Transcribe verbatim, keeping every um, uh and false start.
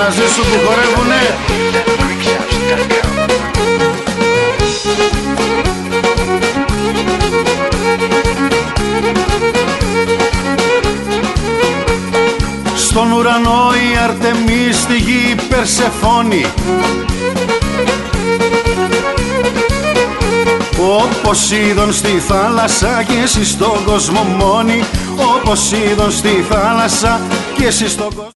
μαζί σου που χορεύουνε. Στον ουρανό η Αρτεμή, στη γη η Περσεφόνη, ο Ποσείδων στη θάλασσα και εσύ στον κόσμο μόνη, ο Ποσείδων στη θάλασσα και εσύ στον κόσμο.